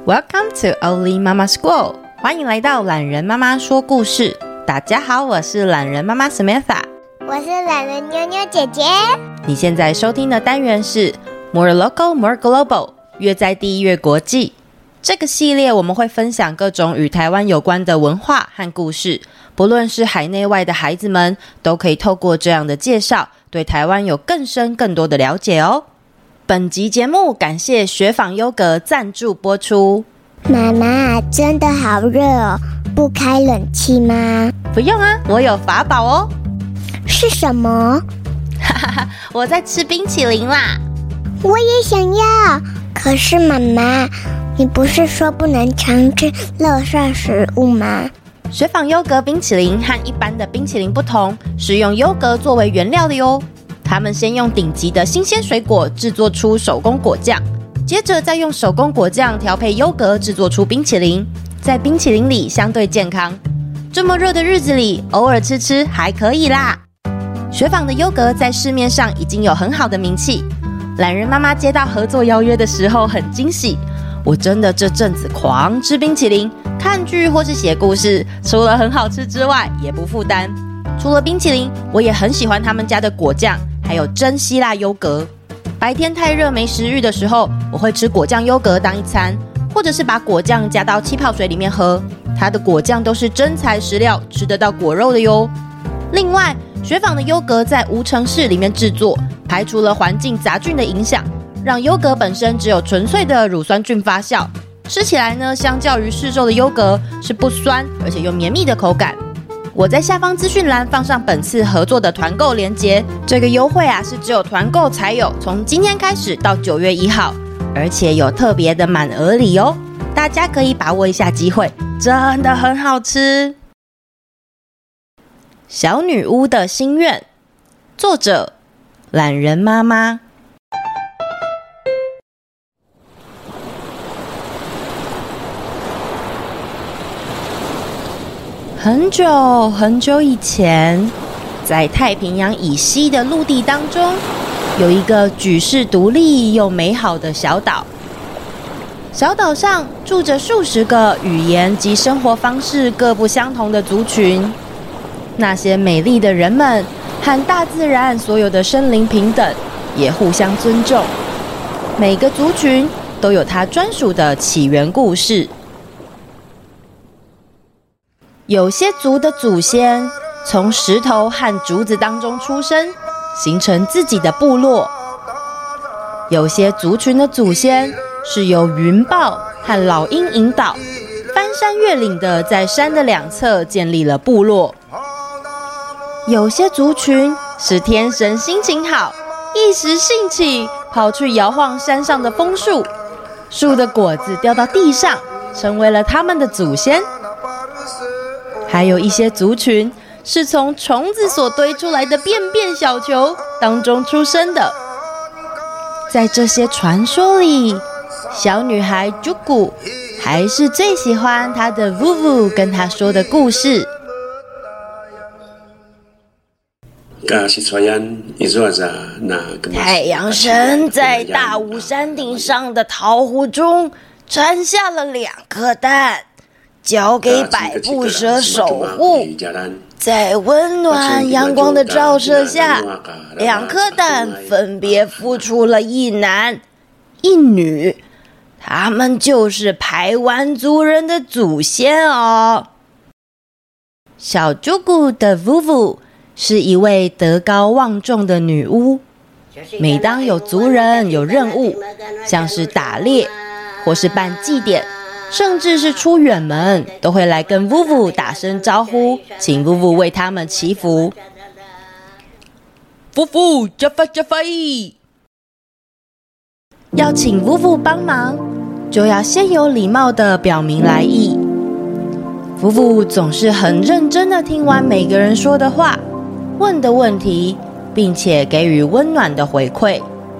Welcome to Oli Mama School， 欢迎来到懒人妈妈说故事。大家好，我是懒人妈妈 Samantha， 我是懒人妞妞姐姐。 你现在收听的单元是 More Local More Global， 越在地越国际。这个系列我们会分享各种与台湾有关的文化和故事，不论是海内外的孩子们，都可以透过这样的介绍，对台湾有更深更多的了解哦。本集节目感谢雪纺优格赞助播出。 妈妈，真的好热哦，不开冷气吗？ 不用啊，我有法宝哦。 是什么？ 哈哈哈，我在吃冰淇淋啦。 我也想要，可是妈妈，你不是说不能常吃垃圾食物吗？ 雪纺优格冰淇淋和一般的冰淇淋不同，是用优格作为原料的哟。他们先用顶级的新鲜水果制作出手工果酱，接着再用手工果酱调配优格制作出冰淇淋，在冰淇淋里相对健康。这么热的日子里，偶尔吃吃还可以啦。雪纺的优格在市面上已经有很好的名气，懒人妈妈接到合作邀约的时候很惊喜。我真的这阵子狂吃冰淇淋，看剧或是写故事，除了很好吃之外，也不负担。除了冰淇淋，我也很喜欢他们家的果酱，还有真希腊优格。白天太热没食欲的时候，我会吃果酱优格当一餐，或者是把果酱加到气泡水里面喝。它的果酱都是真材实料，吃得到果肉的哟。另外，雪纺的优格在无尘室里面制作，排除了环境杂菌的影响，让优格本身只有纯粹的乳酸菌发酵。吃起来呢，相较于市售的优格是不酸，而且有绵密的口感。我在下方资讯栏放上本次合作的团购链接，这个优惠是只有团购才有，从今天开始到9月1号，而且有特别的满额礼哦，大家可以把握一下机会，真的很好吃。小女巫的心愿，作者懒人妈妈。很久很久以前，在太平洋以西的陆地当中，有一个举世独立又美好的小岛。小岛上住着数十个语言及生活方式各不相同的族群。那些美丽的人们和大自然所有的生灵平等，也互相尊重。每个族群都有它专属的起源故事。有些族的祖先从石头和竹子当中出生，形成自己的部落。有些族群的祖先是由云豹和老鹰引导，翻山越岭的在山的两侧建立了部落。有些族群是天神心情好，一时兴起跑去摇晃山上的枫树，树的果子掉到地上，成为了他们的祖先。还有一些族群是从虫子所堆出来的便便小球当中出生的。在这些传说里，小女孩 Jugu 还是最喜欢她的 Vuvu 跟她说的故事。太阳神在大武山顶上的桃湖中产下了2颗蛋，交给百步蛇守护。在温暖阳光的照射下，2颗蛋分别孵出了一男一女，他们就是排湾族人的祖先哦。小朱古的 Vuvu 是一位德高望重的女巫，每当有族人有任务，像是打猎或是办祭典，甚至是出远门，都会来跟 Vuvu 打声招呼，请 Vuvu 为他们祈福。Vuvu Jaffa Jaffa， 要请 Vuvu 帮忙，就要先有礼貌的表明来意。Vuvu 总是很认真的听完每个人说的话，问的问题，并且给予温暖的回馈。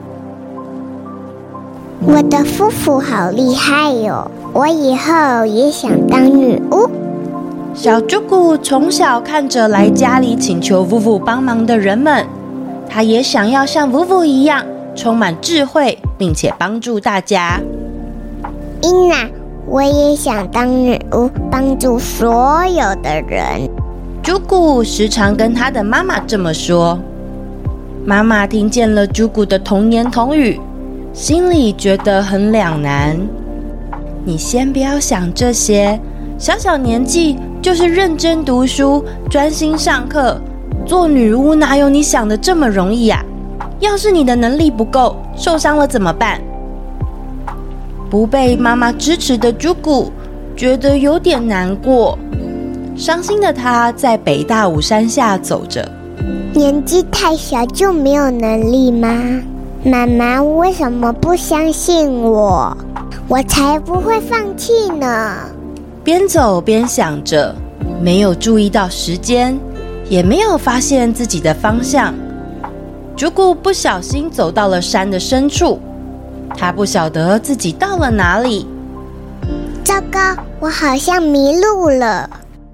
我的夫妇好厉害哟，我以后也想当女巫。 小朱古从小看着来家里请求 Vuvu 帮忙的人们，他也想要像 Vuvu 一样充满智慧，并且帮助大家。 伊娜， 我也想当女巫，帮助所有的人。 朱古时常跟他的妈妈这么说。妈妈听见了朱古的童言童语，心里觉得很两难。你先不要想这些，小小年纪就是认真读书，专心上课。做女巫哪有你想的这么容易啊？要是你的能力不够，受伤了怎么办？不被妈妈支持的朱古觉得有点难过，伤心的他在北大武山下走着。 年纪太小就没有能力吗？妈妈为什么不相信我？我才不会放弃呢。 边走边想着，没有注意到时间，也没有发现自己的方向。朱古不小心走到了山的深处，他不晓得自己到了哪里。 糟糕，我好像迷路了。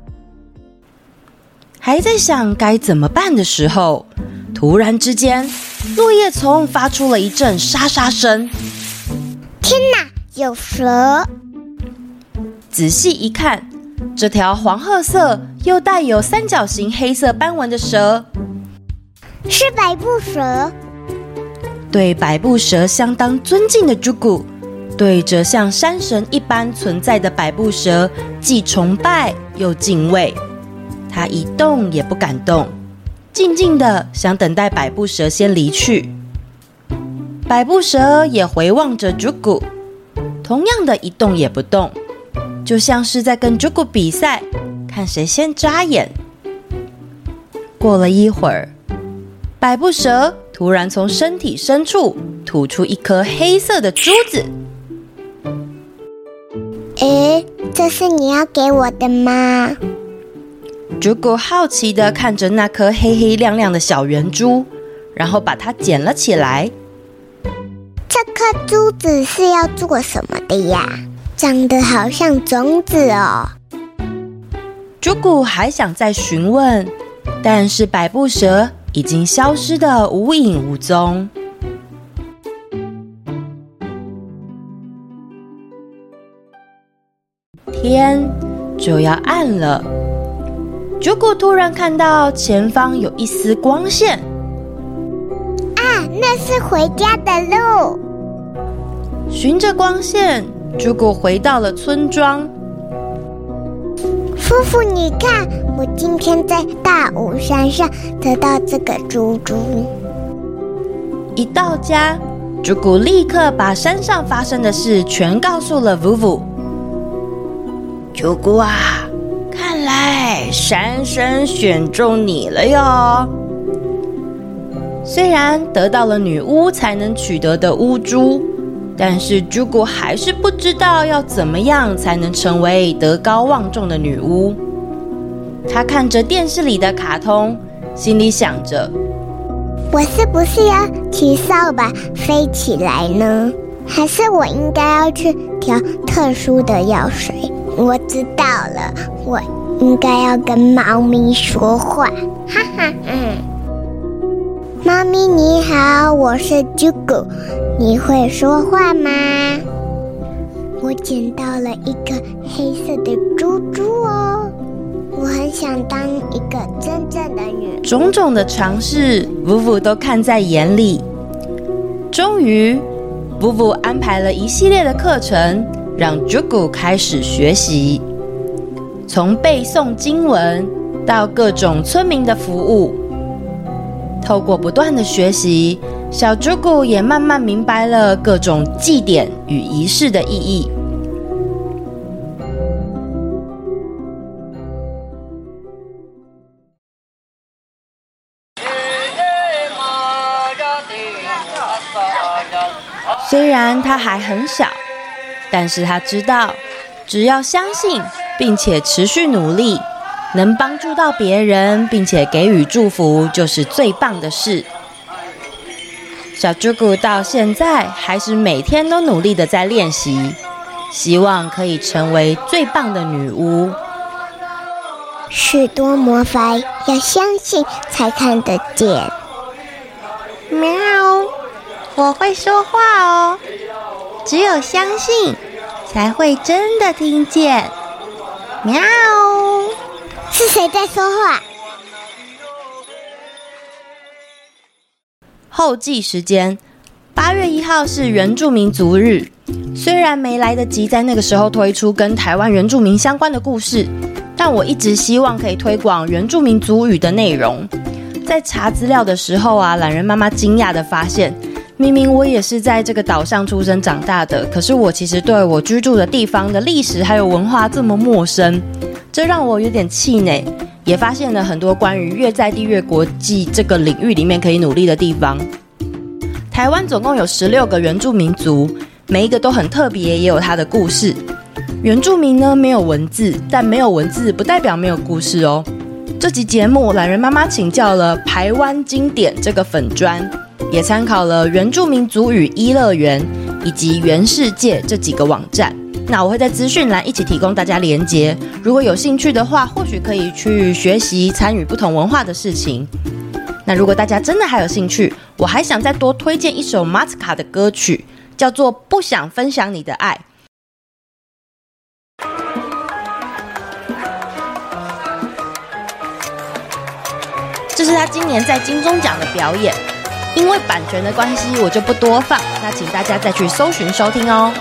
还在想该怎么办的时候，突然之间，落叶丛发出了一阵沙沙声。 天哪，有蛇！ 仔细一看，这条黄褐色又带有三角形黑色斑纹的蛇， 是百步蛇。 对百步蛇相当尊敬的朱古，对着像山神一般存在的百步蛇，既崇拜又敬畏。他一动也不敢动，静静的想等待百步蛇先离去。百步蛇也回望着朱古，同样的一动也不动，就像是在跟朱古比赛，看谁先眨眼。过了一会儿，百步蛇突然从身体深处吐出一颗黑色的珠子。 这是你要给我的吗？ 朱古好奇地看着那颗黑黑亮亮的小圆珠，然后把它捡了起来。 这颗珠子是要做什么的呀？长得好像种子哦。 朱古还想再询问，但是百步蛇已经消失得无影无踪。天就要暗了，朱古突然看到前方有一丝光线。 啊，那是回家的路。 循着光线，朱古回到了村庄。 夫妇，你看，我今天在大武山上得到这个珠珠。 一到家，朱古立刻把山上发生的事全告诉了 Vuvu。朱古啊，看来山神选中你了哟。虽然得到了女巫才能取得的巫珠，但是朱古还是不知道要怎么样才能成为德高望重的女巫。她看着电视里的卡通，心里想着： 我是不是要骑扫把飞起来呢？还是我应该要去调特殊的药水？我知道了，我应该要跟猫咪说话。哈哈，猫咪你好，我是朱古，你会说话吗？我捡到了一个黑色的珠珠哦，我很想当一个真正的女人。 种种的尝试，Vuvu都看在眼里。终于，Vuvu安排了一系列的课程，让 Jugu 开始学习，从背诵经文到各种村民的服务。透过不断的学习，小 Jugu 也慢慢明白了各种祭典与仪式的意义。虽然他还很小，但是他知道，只要相信并且持续努力，能帮助到别人并且给予祝福，就是最棒的事。小朱古到现在还是每天都努力的在练习，希望可以成为最棒的女巫。 许多魔法要相信才看得见。 喵，我会说话哦，只有相信才会真的听见。喵！ 是谁在说话？ 后记时间，8月1号是原住民族日。虽然没来得及在那个时候推出跟台湾原住民相关的故事，但我一直希望可以推广原住民族语的内容。在查资料的时候啊，懒人妈妈惊讶地发现，明明我也是在这个岛上出生长大的，可是我其实对我居住的地方的历史还有文化这么陌生，这让我有点气馁，也发现了很多关于越在地越国际这个领域里面可以努力的地方。台湾总共有16个原住民族，每一个都很特别，也有它的故事。原住民呢没有文字，但没有文字不代表没有故事哦。这集节目，懒人妈妈请教了台湾经典这个粉专，也参考了原住民族语一乐园以及原世界这几个网站。那我会在资讯栏一起提供大家连结，如果有兴趣的话，或许可以去学习参与不同文化的事情。那如果大家真的还有兴趣，我还想再多推荐一首马斯卡的歌曲，叫做《不想分享你的爱》。这是他今年在金钟奖的表演，因为版权的关系，我就不多放，那请大家再去搜寻收听哦。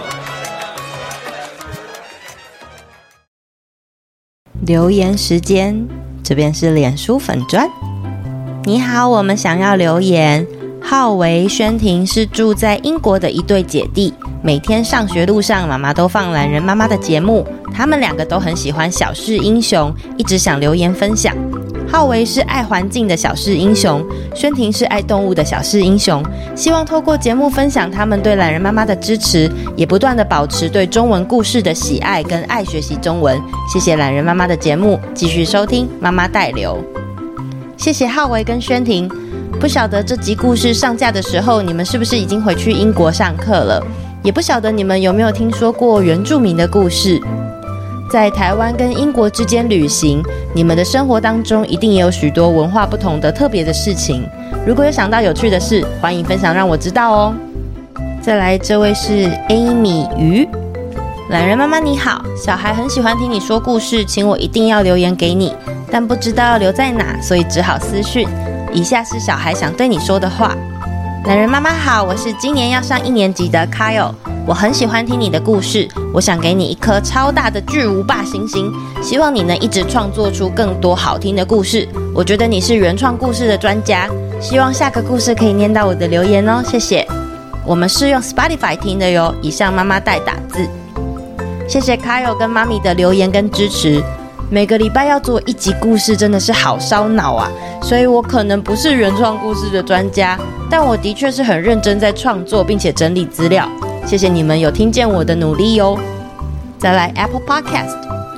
留言时间，这边是脸书粉专。你好，我们想要留言。浩维、宣婷是住在英国的一对姐弟，每天上学路上，妈妈都放懒人妈妈的节目，他们2个都很喜欢小事英雄，一直想留言分享。浩维是爱环境的小事英雄，宣婷是爱动物的小事英雄，希望透过节目分享他们对懒人妈妈的支持，也不断的保持对中文故事的喜爱跟爱学习中文。谢谢懒人妈妈的节目，继续收听妈妈带流。谢谢浩维跟宣婷，不晓得这集故事上架的时候，你们是不是已经回去英国上课了？也不晓得你们有没有听说过原住民的故事。在台湾跟英国之间旅行，你们的生活当中一定也有许多文化不同的特别的事情。如果有想到有趣的事，欢迎分享让我知道哦。再来，这位是 Amy 鱼。懒人妈妈你好，小孩很喜欢听你说故事，请我一定要留言给你，但不知道要留在哪，所以只好私讯。以下是小孩想对你说的话。懒人妈妈好，我是今年要上1年级的 Kyle， 我很喜欢听你的故事，我想给你一颗超大的巨无霸星星，希望你能一直创作出更多好听的故事，我觉得你是原创故事的专家，希望下个故事可以念到我的留言哦，谢谢。我们是用 Spotify 听的哟，以上妈妈代打字。谢谢 Kyle 跟妈咪的留言跟支持。每个礼拜要做1集故事真的是好烧脑啊，所以我可能不是原创故事的专家，但我的确是很认真在创作并且整理资料，谢谢你们有听见我的努力哟。再来 Apple Podcast，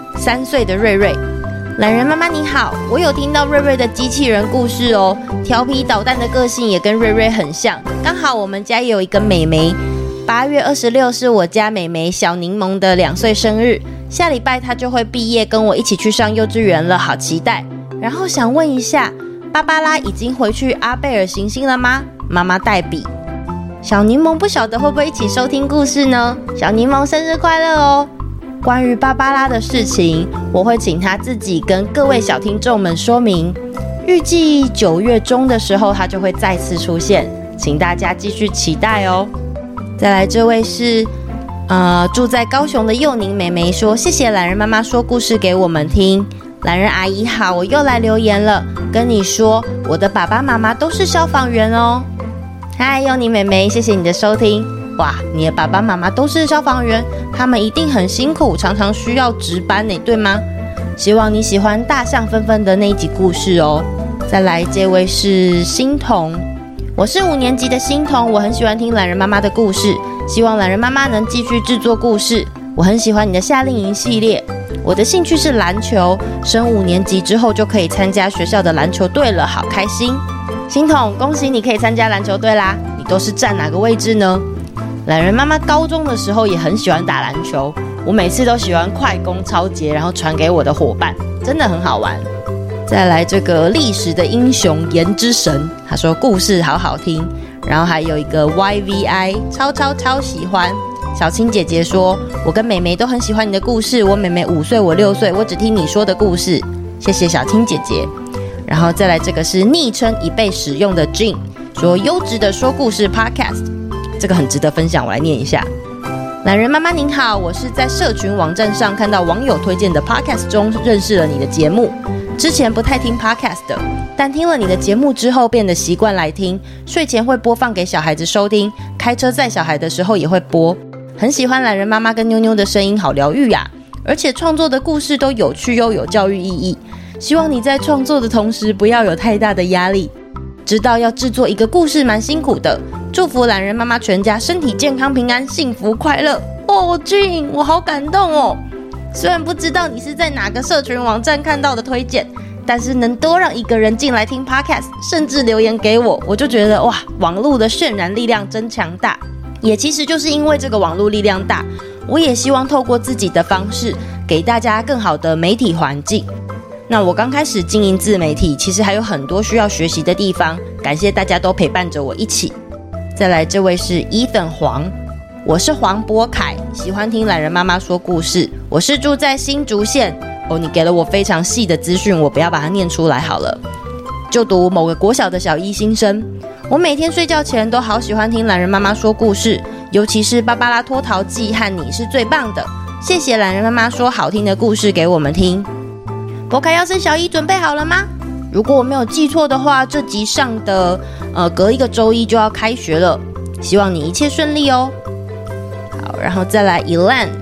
3岁的瑞瑞，懒人妈妈你好，我有听到瑞瑞的机器人故事哦，调皮捣蛋的个性也跟瑞瑞很像，刚好我们家也有一个妹妹，8月26是我家妹妹小柠檬的2岁生日，下礼拜她就会毕业，跟我一起去上幼稚园了，好期待。然后想问一下，芭芭拉已经回去阿贝尔行星了吗？妈妈代笔。小柠檬不晓得会不会一起收听故事呢？小柠檬生日快乐哦！关于芭芭拉的事情，我会请她自己跟各位小听众们说明。预计9月中的时候，她就会再次出现，请大家继续期待哦。再来，这位是住在高雄的幼宁妹妹说，谢谢懒人妈妈说故事给我们听。懒人阿姨好，我又来留言了，跟你说我的爸爸妈妈都是消防员哦。嗨，幼宁妹妹，谢谢你的收听。哇，你的爸爸妈妈都是消防员，他们一定很辛苦，常常需要值班呢，对吗？希望你喜欢大象纷纷的那一集故事哦。再来，这位是欣彤，我是5年级的欣彤，我很喜欢听懒人妈妈的故事，希望懒人妈妈能继续制作故事。我很喜欢你的夏令营系列，我的兴趣是篮球，升5年级之后就可以参加学校的篮球队了，好开心。欣彤，恭喜你可以参加篮球队啦，你都是站哪个位置呢？懒人妈妈高中的时候也很喜欢打篮球，我每次都喜欢快攻抄截，然后传给我的伙伴，真的很好玩。再来这个历史的英雄颜之神，他说故事好好听，然后还有一个 YVI 超喜欢， 小青姐姐说，我跟妹妹都很喜欢你的故事，我妹妹5岁，我6岁，我只听你说的故事。谢谢小青姐姐。然后再来这个是昵称已被使用的 Jean 说，优质的说故事 Podcast， 这个很值得分享，我来念一下。懒人妈妈您好，我是在社群网站上看到网友推荐的 Podcast 中认识了你的节目，之前不太听 Podcast 的，但听了你的节目之后变得习惯来听，睡前会播放给小孩子收听，开车载小孩的时候也会播，很喜欢懒人妈妈跟妞妞的声音，好疗愈呀，而且创作的故事都有趣又有教育意义，希望你在创作的同时不要有太大的压力，知道要制作一个故事蛮辛苦的，祝福懒人妈妈全家身体健康平安幸福快乐。哦Jean，我好感动哦，虽然不知道你是在哪个社群网站看到的推荐，但是能多让一个人进来听 Podcast 甚至留言给我，我就觉得哇，网络的渲染力量真强大，也其实就是因为这个网络力量大，我也希望透过自己的方式给大家更好的媒体环境。那我刚开始经营自媒体，其实还有很多需要学习的地方，感谢大家都陪伴着我一起。再来这位是 Ethan 黄，我是黄博凯，喜欢听懒人妈妈说故事，我是住在新竹县。你给了我非常细的资讯，我不要把它念出来好了。就读某个国小的小一新生，我每天睡觉前都好喜欢听懒人妈妈说故事，尤其是芭芭拉脱逃记和你是最棒的，谢谢懒人妈妈说好听的故事给我们听。博凯要升小一准备好了吗？如果我没有记错的话，这集上的隔一个周一就要开学了，希望你一切顺利哦。好，然后再来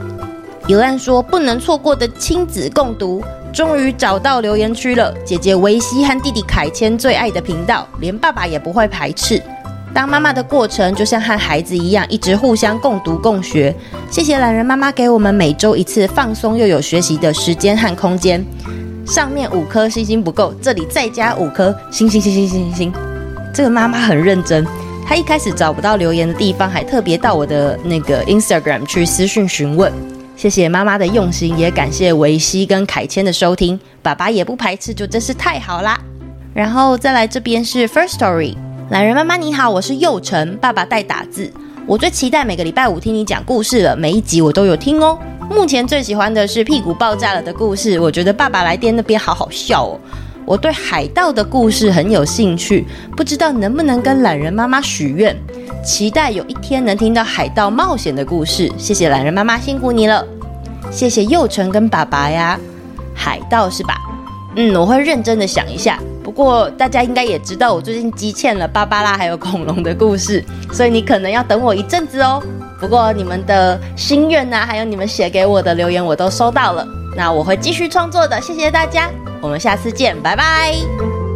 Elan说，不能错过的亲子共读，终于找到留言区了，姐姐维希和弟弟凯谦最爱的频道，连爸爸也不会排斥。当妈妈的过程就像和孩子一样，一直互相共读共学，谢谢懒人妈妈给我们每周一次放松又有学习的时间和空间。上面5颗星星不够，这里再加5颗星星。这个妈妈很认真，她一开始找不到留言的地方，还特别到我的那个 Instagram 去私讯询问。谢谢妈妈的用心，也感谢维希跟凯谦的收听，爸爸也不排斥，就真是太好啦。然后再来这边是 First Story， 懒人妈妈你好，我是佑成，爸爸带打字，我最期待每个礼拜5听你讲故事了，每一集我都有听哦。目前最喜欢的是屁股爆炸了的故事，我觉得爸爸来电那边好好笑哦。我对海盗的故事很有兴趣，不知道能不能跟懒人妈妈许愿，期待有一天能听到海盗冒险的故事，谢谢懒人妈妈，辛苦你了。谢谢佑成跟爸爸呀。海盗是吧？我会认真的想一下，不过大家应该也知道我最近积欠了芭芭拉还有恐龙的故事，所以你可能要等我一阵子哦。不过你们的心愿还有你们写给我的留言我都收到了，那我会继续创作的，谢谢大家，我们下次见，拜拜。